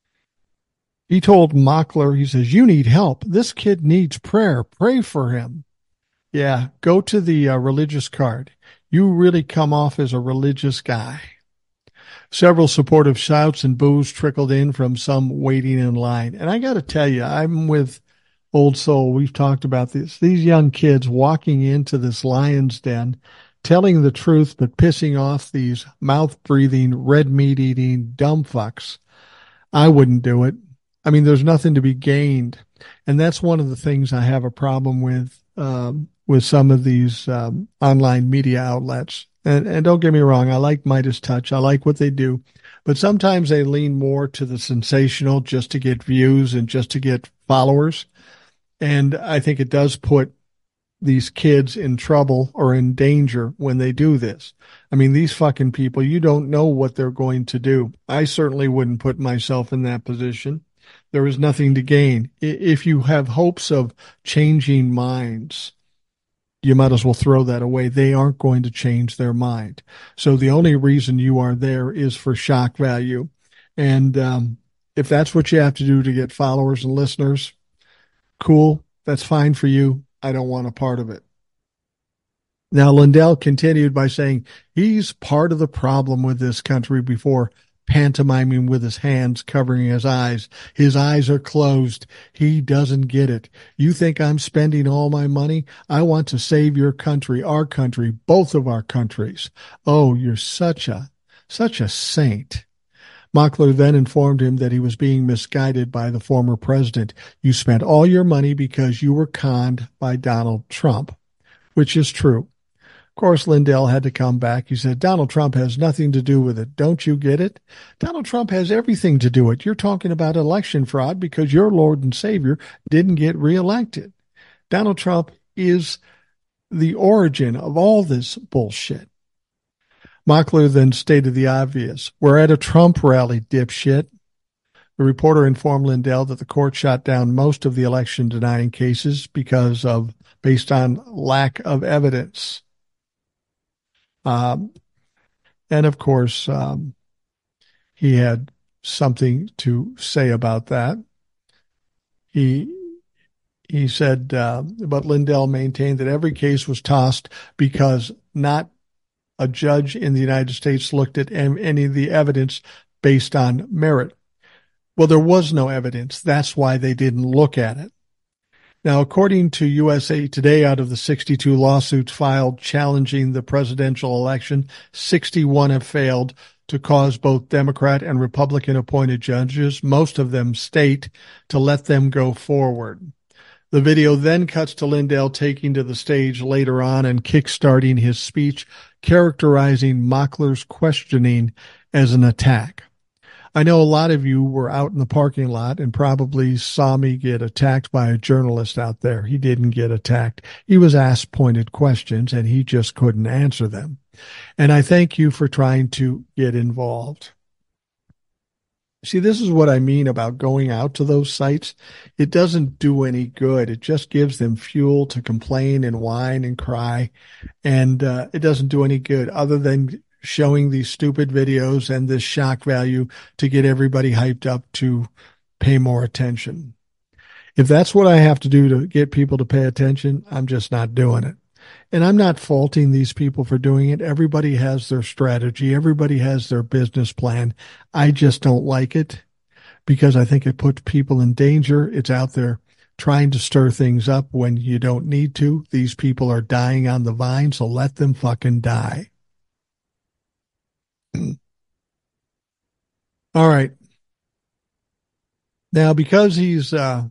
Speaker 2: He told Mockler, he says, you need help. This kid needs prayer. Pray for him. Yeah, go to the uh, religious card. You really come off as a religious guy. Several supportive shouts and boos trickled in from some waiting in line. And I got to tell you, I'm with Old Soul. We've talked about this. These young kids walking into this lion's den, telling the truth, but pissing off these mouth-breathing, red meat-eating dumb fucks. I wouldn't do it. I mean, there's nothing to be gained. And that's one of the things I have a problem with, um, with some of these um, online media outlets. And, and don't get me wrong, I like Midas Touch. I like what they do. But sometimes they lean more to the sensational just to get views and just to get followers. And I think it does put these kids in trouble or in danger when they do this. I mean, these fucking people, you don't know what they're going to do. I certainly wouldn't put myself in that position. There is nothing to gain. If you have hopes of changing minds, you might as well throw that away. They aren't going to change their mind. So the only reason you are there is for shock value. And um, if that's what you have to do to get followers and listeners, cool. That's fine for you. I don't want a part of it. Now, Lindell continued by saying he's part of the problem with this country before pantomiming with his hands covering his eyes. His eyes are closed. He doesn't get it. You think I'm spending all my money? I want to save your country, our country, both of our countries. Oh, you're such a, such a saint. Mockler then informed him that he was being misguided by the former president. You spent all your money because you were conned by Donald Trump, which is true. Of course, Lindell had to come back. He said, Donald Trump has nothing to do with it. Don't you get it? Donald Trump has everything to do with it. You're talking about election fraud because your Lord and Savior didn't get reelected. Donald Trump is the origin of all this bullshit. Mockler then stated the obvious. We're at a Trump rally, dipshit. The reporter informed Lindell that the court shot down most of the election denying cases because of, based on lack of evidence. Um, and of course, um, he had something to say about that. He, he said, uh, but Lindell maintained that every case was tossed because not a judge in the United States looked at any of the evidence based on merit. Well, there was no evidence. That's why they didn't look at it. Now, according to U S A Today, out of the sixty-two lawsuits filed challenging the presidential election, sixty-one have failed to cause both Democrat and Republican appointed judges, most of them state, to let them go forward. The video then cuts to Lindell taking to the stage later on and kickstarting his speech, characterizing Mockler's questioning as an attack. I know a lot of you were out in the parking lot and probably saw me get attacked by a journalist out there. He didn't get attacked. He was asked pointed questions and he just couldn't answer them. And I thank you for trying to get involved. See, this is what I mean about going out to those sites. It doesn't do any good. It just gives them fuel to complain and whine and cry. And uh, it doesn't do any good other than showing these stupid videos and this shock value to get everybody hyped up to pay more attention. If that's what I have to do to get people to pay attention, I'm just not doing it. And I'm not faulting these people for doing it. Everybody has their strategy. Everybody has their business plan. I just don't like it because I think it puts people in danger. It's out there trying to stir things up when you don't need to. These people are dying on the vine, so let them fucking die. All right. Now, because he's uh,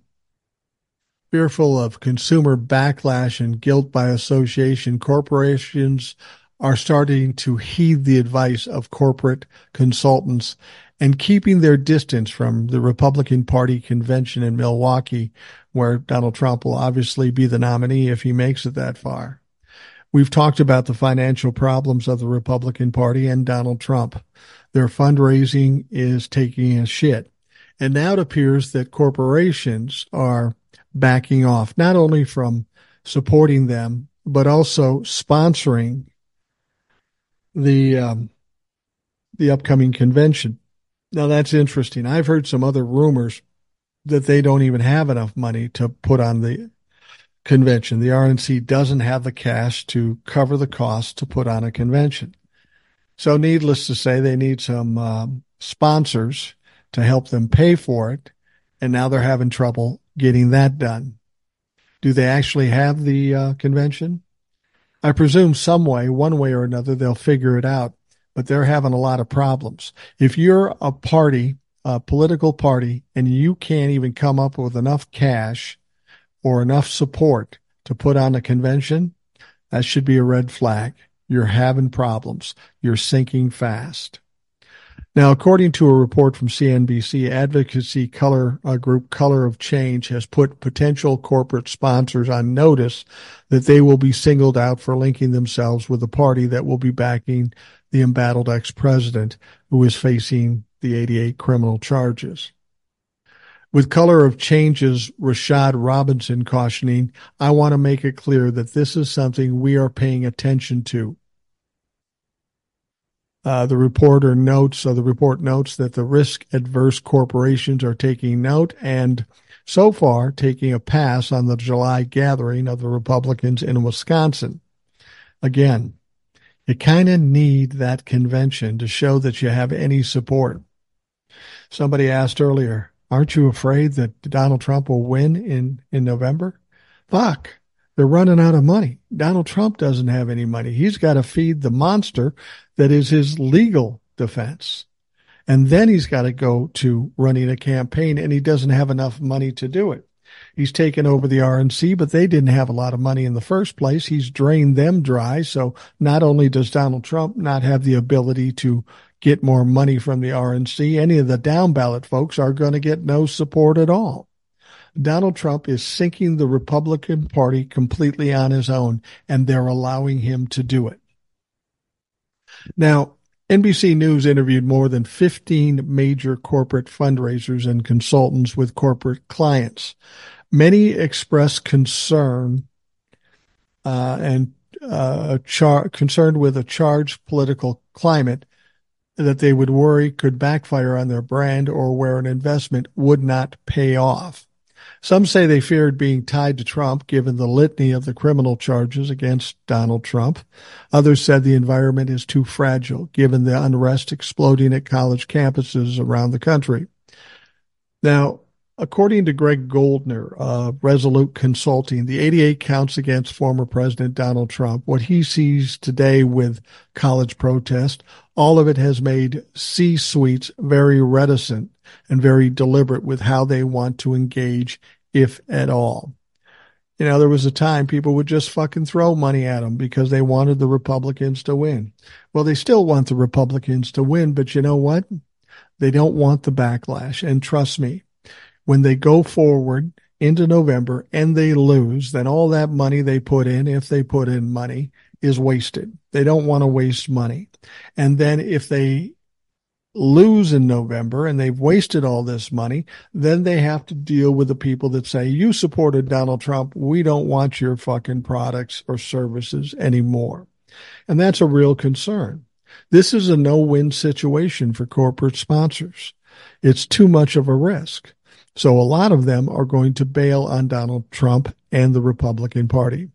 Speaker 2: fearful of consumer backlash and guilt by association, corporations are starting to heed the advice of corporate consultants and keeping their distance from the Republican Party convention in Milwaukee, where Donald Trump will obviously be the nominee if he makes it that far. We've talked about the financial problems of the Republican Party and Donald Trump. Their fundraising is taking a shit. And now it appears that corporations are backing off, not only from supporting them, but also sponsoring the um, the upcoming convention. Now, that's interesting. I've heard some other rumors that they don't even have enough money to put on the convention. The R N C doesn't have the cash to cover the cost to put on a convention. So needless to say, they need some um, sponsors to help them pay for it, and now they're having trouble getting that done. Do they actually have the uh, convention? I presume some way, one way or another, they'll figure it out, but they're having a lot of problems. If you're a party, a political party, and you can't even come up with enough cash or enough support to put on a convention, that should be a red flag. You're having problems. You're sinking fast. Now, according to a report from C N B C, advocacy color uh, group Color of Change has put potential corporate sponsors on notice that they will be singled out for linking themselves with a party that will be backing the embattled ex-president who is facing the eighty-eight criminal charges. With Color of Change's Rashad Robinson cautioning, I want to make it clear that this is something we are paying attention to. Uh, the reporter notes, uh, the report notes that the risk-adverse corporations are taking note and so far taking a pass on the July gathering of the Republicans in Wisconsin. Again, you kind of need that convention to show that you have any support. Somebody asked earlier, aren't you afraid that Donald Trump will win in, in November? Fuck. They're running out of money. Donald Trump doesn't have any money. He's got to feed the monster that is his legal defense. And then he's got to go to running a campaign, and he doesn't have enough money to do it. He's taken over the R N C, but they didn't have a lot of money in the first place. He's drained them dry. So not only does Donald Trump not have the ability to get more money from the R N C, any of the down ballot folks are going to get no support at all. Donald Trump is sinking the Republican Party completely on his own, and they're allowing him to do it. Now, N B C News interviewed more than fifteen major corporate fundraisers and consultants with corporate clients. Many expressed concern uh, and uh, char- concerned with a charged political climate that they would worry could backfire on their brand or where an investment would not pay off. Some say they feared being tied to Trump, given the litany of the criminal charges against Donald Trump. Others said the environment is too fragile, given the unrest exploding at college campuses around the country. Now, according to Greg Goldner of Resolute Consulting, the eighty-eight counts against former President Donald Trump, what he sees today with college protest, all of it has made C-suites very reticent and very deliberate with how they want to engage, if at all. You know, there was a time people would just fucking throw money at them because they wanted the Republicans to win. Well, they still want the Republicans to win, but you know what? They don't want the backlash. And trust me, when they go forward into November and they lose, then all that money they put in, if they put in money, is wasted. They don't want to waste money. And then if they lose in November and they've wasted all this money, then they have to deal with the people that say, you supported Donald Trump. We don't want your fucking products or services anymore. And that's a real concern. This is a no-win situation for corporate sponsors. It's too much of a risk. So a lot of them are going to bail on Donald Trump and the Republican Party.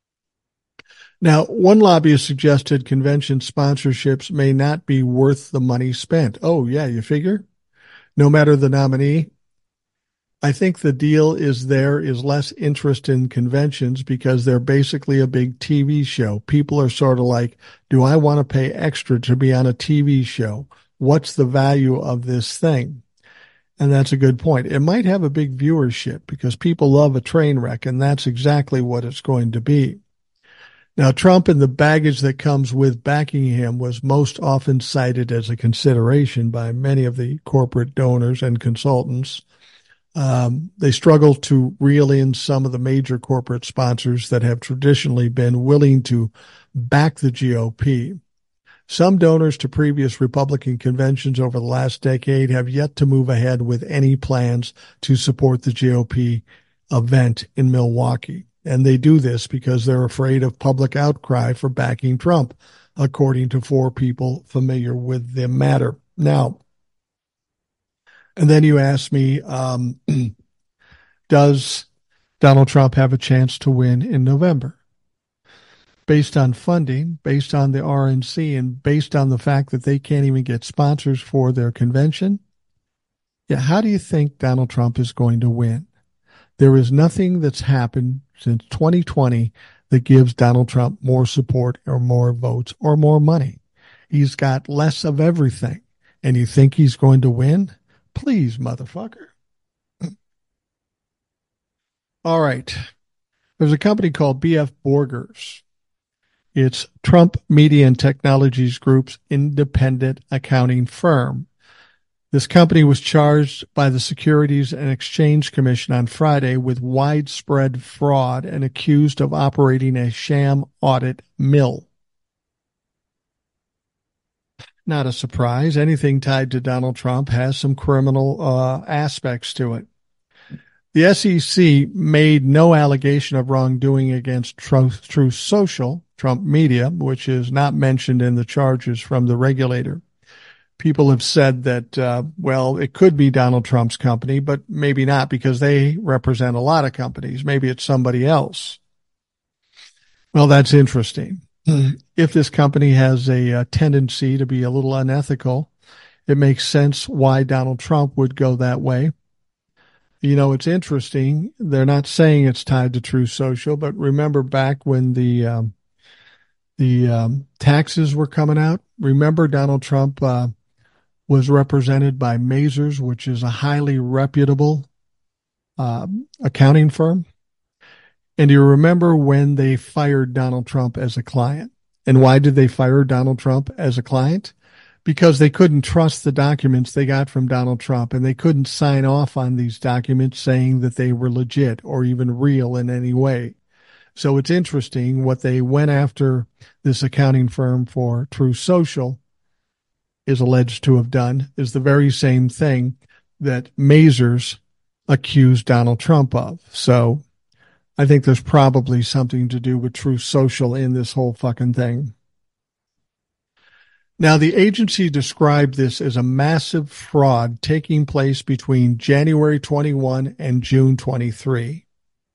Speaker 2: Now, one lobbyist suggested convention sponsorships may not be worth the money spent. Oh, yeah, you figure? No matter the nominee? I think the deal is there is less interest in conventions because they're basically a big T V show. People are sort of like, do I want to pay extra to be on a T V show? What's the value of this thing? And that's a good point. It might have a big viewership because people love a train wreck, and that's exactly what it's going to be. Now, Trump and the baggage that comes with backing him was most often cited as a consideration by many of the corporate donors and consultants. Um, they struggle to reel in some of the major corporate sponsors that have traditionally been willing to back the G O P. Some donors to previous Republican conventions over the last decade have yet to move ahead with any plans to support the G O P event in Milwaukee. And they do this because they're afraid of public outcry for backing Trump, according to four people familiar with the matter. Now, and then you ask me, um, does Donald Trump have a chance to win in November? Based on funding, based on the R N C, and based on the fact that they can't even get sponsors for their convention, yeah, how do you think Donald Trump is going to win? There is nothing that's happened since twenty twenty that gives Donald Trump more support or more votes or more money. He's got less of everything. And you think he's going to win? Please, motherfucker. All right. There's a company called B F Borgers. It's Trump Media and Technologies Group's independent accounting firm. This company was charged by the Securities and Exchange Commission on Friday with widespread fraud and accused of operating a sham audit mill. Not a surprise. Anything tied to Donald Trump has some criminal uh, aspects to it. The S E C made no allegation of wrongdoing against Truth, Truth Social, Trump Media, which is not mentioned in the charges from the regulator. People have said that, uh, well, it could be Donald Trump's company, but maybe not because they represent a lot of companies. Maybe it's somebody else. Well, that's interesting. If this company has a, a tendency to be a little unethical, it makes sense why Donald Trump would go that way. You know, it's interesting. They're not saying it's tied to Truth Social, but remember back when the um, the um, taxes were coming out? Remember Donald Trump uh, was represented by Mazars, which is a highly reputable uh, accounting firm. And do you remember when they fired Donald Trump as a client? And why did they fire Donald Trump as a client? Because they couldn't trust the documents they got from Donald Trump, and they couldn't sign off on these documents saying that they were legit or even real in any way. So it's interesting what they went after this accounting firm for Truth Social is alleged to have done is the very same thing that Mazars accused Donald Trump of. So I think there's probably something to do with Truth Social in this whole fucking thing. Now, the agency described this as a massive fraud taking place between January twenty-first and June twenty-third.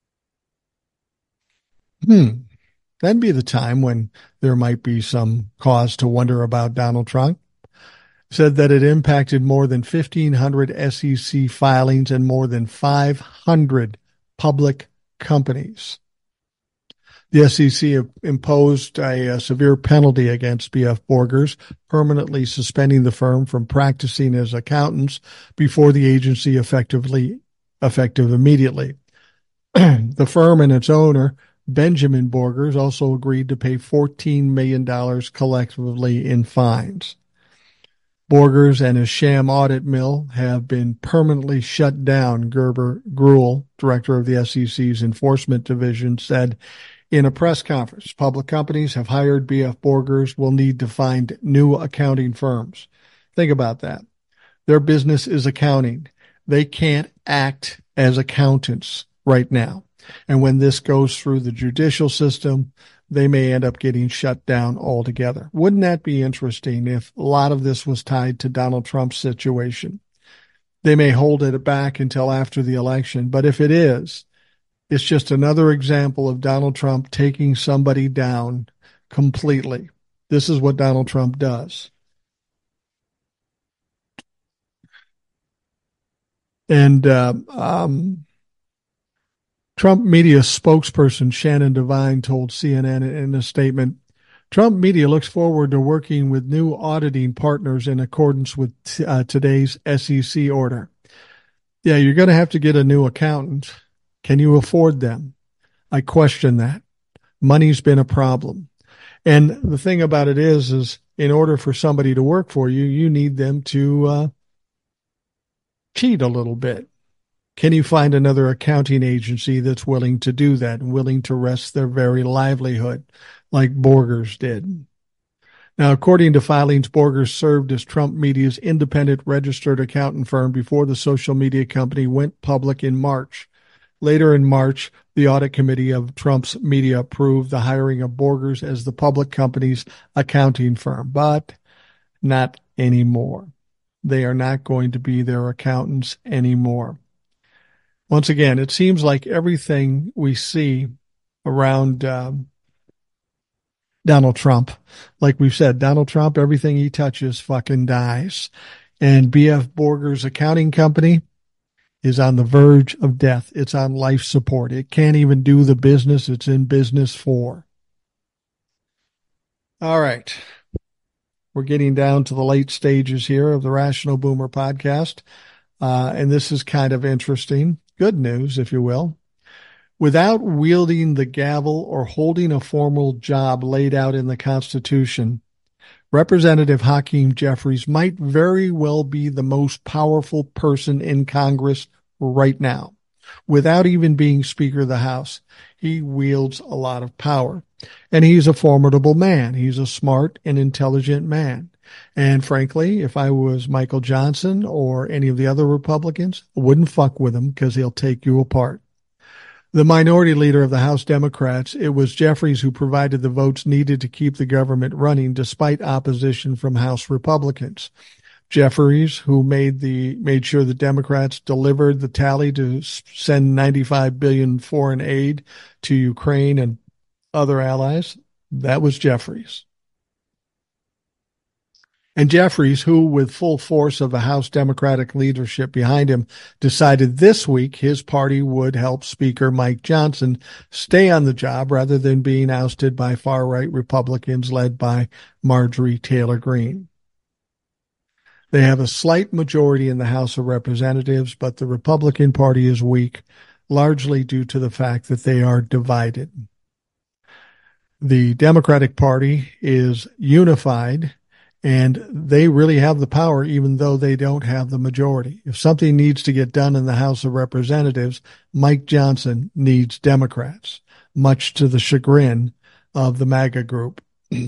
Speaker 2: Hmm. That'd be the time when there might be some cause to wonder about Donald Trump. Said that it impacted more than fifteen hundred S E C filings and more than five hundred public companies. The S E C imposed a, a severe penalty against B F Borgers, permanently suspending the firm from practicing as accountants before the agency effectively effective immediately. The firm and its owner, Benjamin Borgers, also agreed to pay fourteen million dollars collectively in fines. Borgers and his sham audit mill have been permanently shut down, Gerber Gruhl, director of the S E C's Enforcement Division, said in a press conference. Public companies have hired B F Borgers will need to find new accounting firms. Think about that. Their business is accounting. They can't act as accountants right now. And when this goes through the judicial system, they may end up getting shut down altogether. Wouldn't that be interesting if a lot of this was tied to Donald Trump's situation? They may hold it back until after the election, but if it is, it's just another example of Donald Trump taking somebody down completely. This is what Donald Trump does. And uh, um, Trump Media spokesperson Shannon Devine told C N N in a statement, Trump Media looks forward to working with new auditing partners in accordance with t- uh, today's S E C order. Yeah, you're going to have to get a new accountant. Can you afford them? I question that. Money's been a problem. And the thing about it is, is in order for somebody to work for you, you need them to uh, cheat a little bit. Can you find another accounting agency that's willing to do that and willing to risk their very livelihood like Borgers did? Now, according to filings, Borgers served as Trump Media's independent registered accountant firm before the social media company went public in March. Later in March, the audit committee of Trump's media approved the hiring of Borgers as the public company's accounting firm, but not anymore. They are not going to be their accountants anymore. Once again, it seems like everything we see around um, Donald Trump, like we've said, Donald Trump, everything he touches fucking dies. And B F Borgers Accounting Company is on the verge of death. It's on life support. It can't even do the business it's in business for. All right. We're getting down to the late stages here of the Rational Boomer podcast. Uh, and this is kind of interesting. Good news, if you will. Without wielding the gavel or holding a formal job laid out in the Constitution, Representative Hakeem Jeffries might very well be the most powerful person in Congress right now. Without even being Speaker of the House, he wields a lot of power. And he's a formidable man. He's a smart and intelligent man. And frankly, if I was Michael Johnson or any of the other Republicans, I wouldn't fuck with him because he'll take you apart. The minority leader of the House Democrats, it was Jeffries who provided the votes needed to keep the government running despite opposition from House Republicans. Jeffries, who made the made sure the Democrats delivered the tally to send ninety-five billion dollars foreign aid to Ukraine and other allies, that was Jeffries. And Jeffries, who, with full force of the House Democratic leadership behind him, decided this week his party would help Speaker Mike Johnson stay on the job rather than being ousted by far-right Republicans led by Marjorie Taylor Greene. They have a slight majority in the House of Representatives, but the Republican Party is weak, largely due to the fact that they are divided. The Democratic Party is unified, and they really have the power, even though they don't have the majority. If something needs to get done in the House of Representatives, Mike Johnson needs Democrats, much to the chagrin of the MAGA group.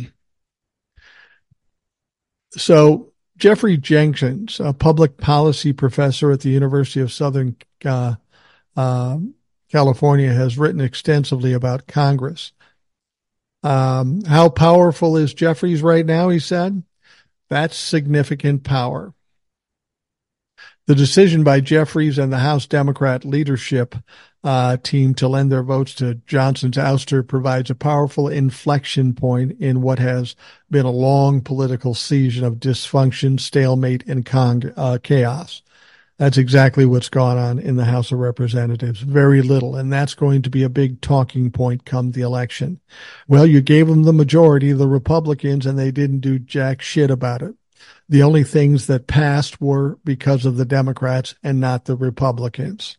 Speaker 2: So Jeffrey Jenkins, a public policy professor at the University of Southern uh, uh, California, has written extensively about Congress. Um, how powerful is Jeffries right now, he said? That's significant power. The decision by Jeffries and the House Democrat leadership uh, team to lend their votes to Johnson's ouster provides a powerful inflection point in what has been a long political season of dysfunction, stalemate, and con- uh, chaos. That's exactly what's gone on in the House of Representatives. Very little, and that's going to be a big talking point come the election. Well, you gave them the majority, the Republicans, and they didn't do jack shit about it. The only things that passed were because of the Democrats and not the Republicans.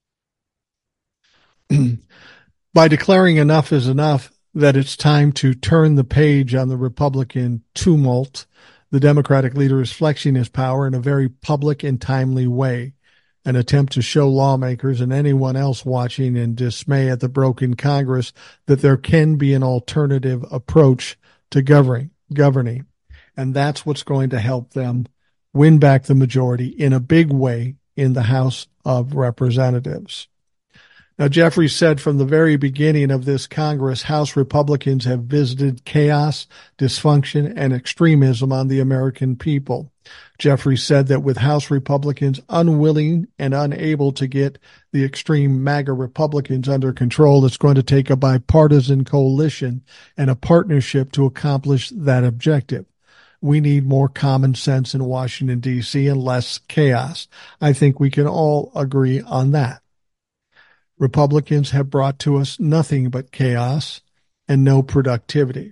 Speaker 2: By declaring enough is enough, that it's time to turn the page on the Republican tumult, the Democratic leader is flexing his power in a very public and timely way, an attempt to show lawmakers and anyone else watching in dismay at the broken Congress that there can be an alternative approach to governing. governing. And that's what's going to help them win back the majority in a big way in the House of Representatives. Now, Jeffries said from the very beginning of this Congress, House Republicans have visited chaos, dysfunction, and extremism on the American people. Jeffries said that with House Republicans unwilling and unable to get the extreme MAGA Republicans under control, it's going to take a bipartisan coalition and a partnership to accomplish that objective. We need more common sense in Washington, D C, and less chaos. I think we can all agree on that. Republicans have brought to us nothing but chaos and no productivity.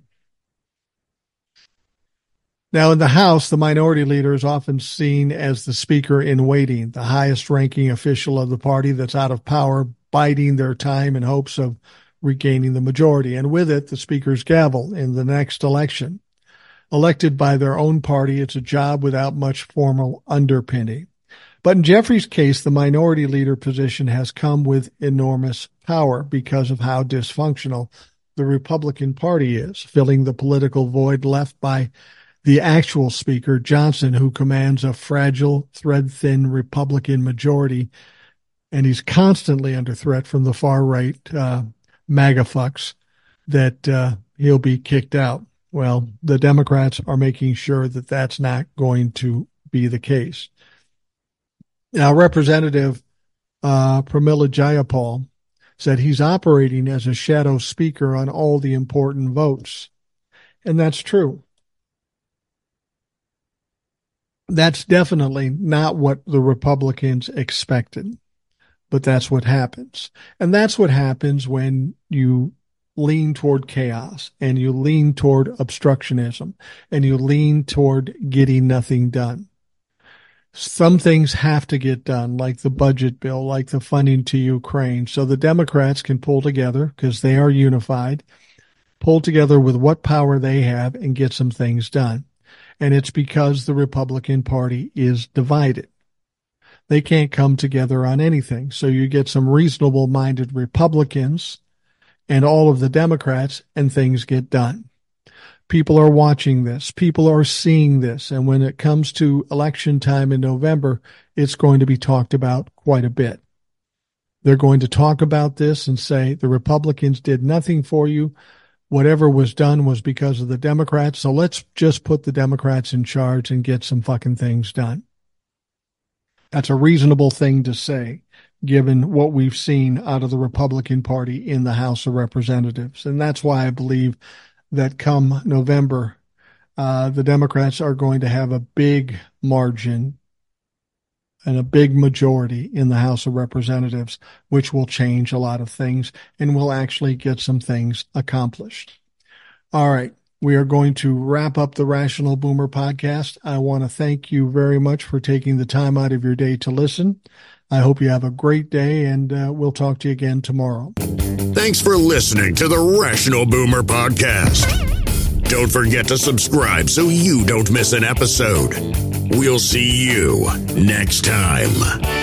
Speaker 2: Now, in the House, the minority leader is often seen as the speaker in waiting, the highest ranking official of the party that's out of power, biding their time in hopes of regaining the majority, and with it, the Speaker's gavel in the next election. Elected by their own party, it's a job without much formal underpinning. But in Jeffrey's case, the minority leader position has come with enormous power because of how dysfunctional the Republican Party is, filling the political void left by the actual Speaker, Johnson, who commands a fragile, thread-thin Republican majority, and he's constantly under threat from the far-right uh, MAGA fucks that uh, he'll be kicked out. Well, the Democrats are making sure that that's not going to be the case. Now, Representative uh, Pramila Jayapal said he's operating as a shadow speaker on all the important votes. And that's true. That's definitely not what the Republicans expected, but that's what happens. And that's what happens when you lean toward chaos and you lean toward obstructionism and you lean toward getting nothing done. Some things have to get done, like the budget bill, like the funding to Ukraine, so the Democrats can pull together, because they are unified, pull together with what power they have and get some things done. And it's because the Republican Party is divided. They can't come together on anything. So you get some reasonable-minded Republicans and all of the Democrats, and things get done. People are watching this. People are seeing this. And when it comes to election time in November, it's going to be talked about quite a bit. They're going to talk about this and say, the Republicans did nothing for you. Whatever was done was because of the Democrats. So let's just put the Democrats in charge and get some fucking things done. That's a reasonable thing to say, given what we've seen out of the Republican Party in the House of Representatives. And that's why I believe that come November, uh, the Democrats are going to have a big margin and a big majority in the House of Representatives, which will change a lot of things and will actually get some things accomplished. All right. We are going to wrap up the Rational Boomer podcast. I want to thank you very much for taking the time out of your day to listen. I hope you have a great day, and uh, we'll talk to you again tomorrow.
Speaker 1: Thanks for listening to the Rational Boomer podcast. Don't forget to subscribe so you don't miss an episode. We'll see you next time.